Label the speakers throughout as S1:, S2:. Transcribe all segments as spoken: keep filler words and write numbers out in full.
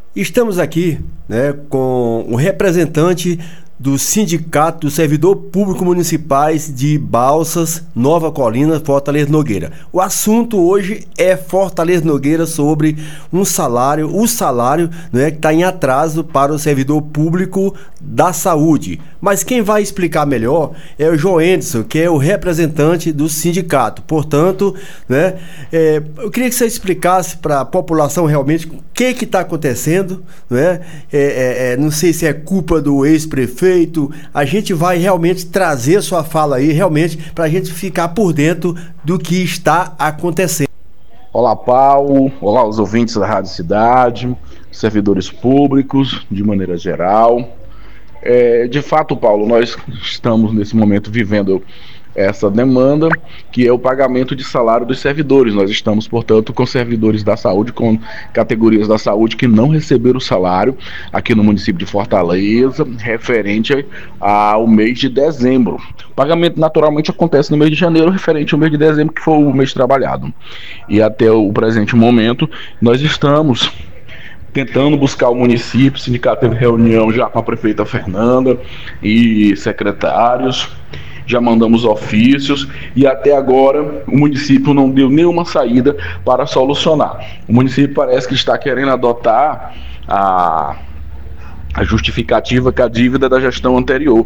S1: Estamos aqui, né, com o representante do Sindicato dos Servidores Públicos Municipais de Balsas, Nova Colina, Fortaleza Nogueira. O assunto hoje é Fortaleza Nogueira sobre um salário, o salário, né, que está em atraso para o servidor público da saúde. Mas quem vai explicar melhor é o João Anderson, que é o representante do sindicato. Portanto, né, é, eu queria que você explicasse para a população realmente o que está acontecendo, né? É, é, é, não sei se é culpa do ex-prefeito. A gente vai realmente trazer a sua fala aí, realmente, para a gente ficar por dentro do que está acontecendo.
S2: Olá, Paulo. Olá, os ouvintes da Rádio Cidade, servidores públicos, de maneira geral. É, de fato, Paulo, nós estamos nesse momento vivendo essa demanda, que é o pagamento de salário dos servidores. Nós estamos, portanto, com servidores da saúde, com categorias da saúde que não receberam salário aqui no município de Fortaleza, referente ao mês de dezembro. O pagamento naturalmente acontece no mês de janeiro, referente ao mês de dezembro, que foi o mês trabalhado. E até o presente momento, nós estamos tentando buscar o município. O sindicato teve reunião já com a prefeita Fernanda e secretários, já mandamos ofícios e até agora o município não deu nenhuma saída para solucionar. O município parece que está querendo adotar a, a justificativa que a dívida da gestão anterior.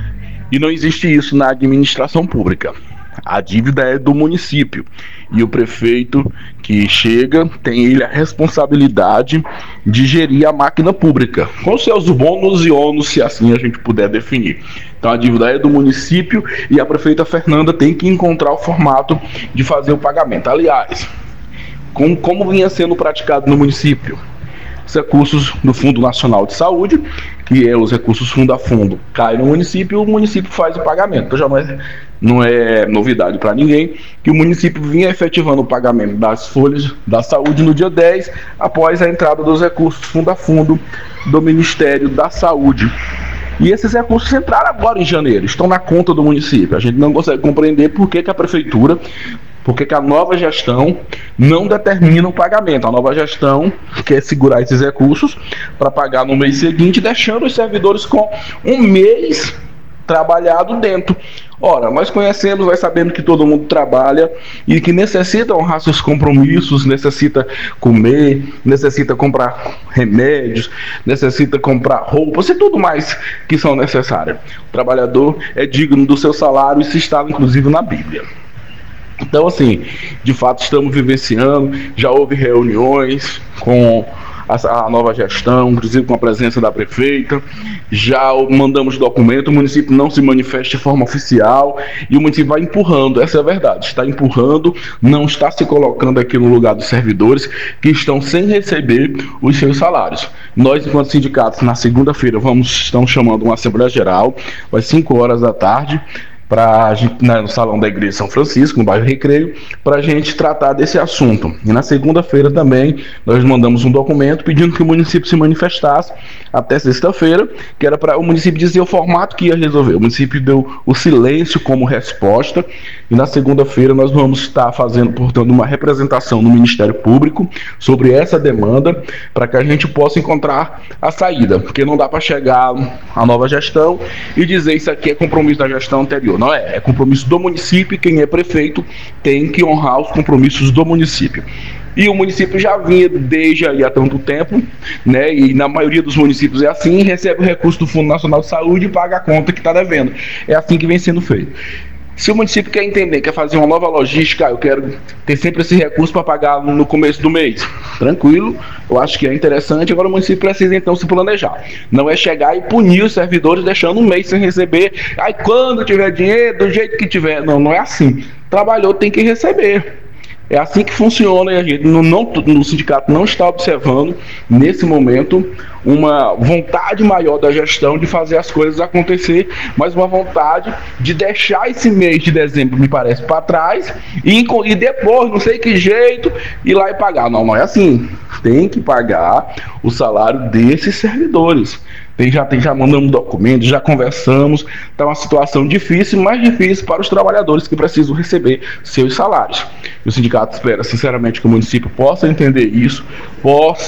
S2: E não existe isso na administração pública. A dívida é do município e o prefeito que chega tem ele a responsabilidade de gerir a máquina pública, com seus bônus e ônus, se assim a gente puder definir. Então a dívida é do município e a prefeita Fernanda tem que encontrar o formato de fazer o pagamento. Aliás, como, como vinha sendo praticado no município, os recursos do Fundo Nacional de Saúde, que é os recursos fundo a fundo, caem no município e o município faz o pagamento. Então já não é, não é novidade para ninguém que o município vinha efetivando o pagamento das folhas da saúde no dia dez, após a entrada dos recursos fundo a fundo do Ministério da Saúde. E esses recursos entraram agora em janeiro, estão na conta do município. A gente não consegue compreender por que, que a prefeitura, por que, que a nova gestão não determina o pagamento. A nova gestão quer segurar esses recursos para pagar no mês seguinte, deixando os servidores com um mês trabalhado dentro. Ora, nós conhecemos, nós sabemos que todo mundo trabalha e que necessita honrar seus compromissos, necessita comer, necessita comprar remédios, necessita comprar roupas e tudo mais que são necessários. O trabalhador é digno do seu salário, isso está inclusive na Bíblia. Então, assim, de fato estamos vivenciando, já houve reuniões com a, a nova gestão, inclusive com a presença da prefeita, já mandamos documento, o município não se manifesta de forma oficial e o município vai empurrando, essa é a verdade, está empurrando, não está se colocando aqui no lugar dos servidores que estão sem receber os seus salários. Nós, enquanto sindicatos, na segunda-feira vamos, estamos chamando uma Assembleia Geral, às cinco horas da tarde, pra gente, né, no Salão da Igreja de São Francisco, no bairro Recreio, para a gente tratar desse assunto. E na segunda-feira também nós mandamos um documento pedindo que o município se manifestasse até sexta-feira, que era para o município dizer o formato que ia resolver. O município deu o silêncio como resposta e na segunda-feira nós vamos estar fazendo, portanto, uma representação no Ministério Público sobre essa demanda para que a gente possa encontrar a saída, porque não dá para chegar à nova gestão e dizer isso aqui é compromisso da gestão anterior. Não é, é compromisso do município e quem é prefeito tem que honrar os compromissos do município. E o município já vinha desde aí há tanto tempo, né? E na maioria dos municípios é assim, recebe o recurso do Fundo Nacional de Saúde e paga a conta que está devendo. É assim que vem sendo feito. Se o município quer entender, quer fazer uma nova logística, eu quero ter sempre esse recurso para pagar no começo do mês, tranquilo, eu acho que é interessante. Agora o município precisa então se planejar, não é chegar e punir os servidores deixando um mês sem receber, aí quando tiver dinheiro, do jeito que tiver, não, não é assim, trabalhou, tem que receber. É assim que funciona e a gente no, não, no sindicato não está observando, nesse momento, uma vontade maior da gestão de fazer as coisas acontecer, mas uma vontade de deixar esse mês de dezembro, me parece, para trás e, e depois, não sei que jeito, ir lá e pagar. Não, não é assim. Tem que pagar o salário desses servidores. Tem, já, tem, já mandamos documentos, já conversamos. Está uma situação difícil, mais difícil para os trabalhadores que precisam receber seus salários. E o sindicato espera, sinceramente, que o município possa entender isso, possa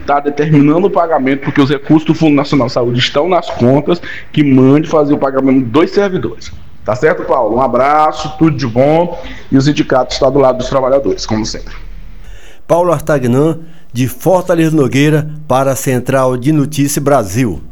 S2: está determinando o pagamento, porque os recursos do Fundo Nacional de Saúde estão nas contas, que mande fazer o pagamento dos servidores. Tá certo, Paulo? Um abraço, tudo de bom, e o sindicato está do lado dos trabalhadores, como sempre.
S1: Paulo Artagnan, de Fortaleza Nogueira, para a Central de Notícias Brasil.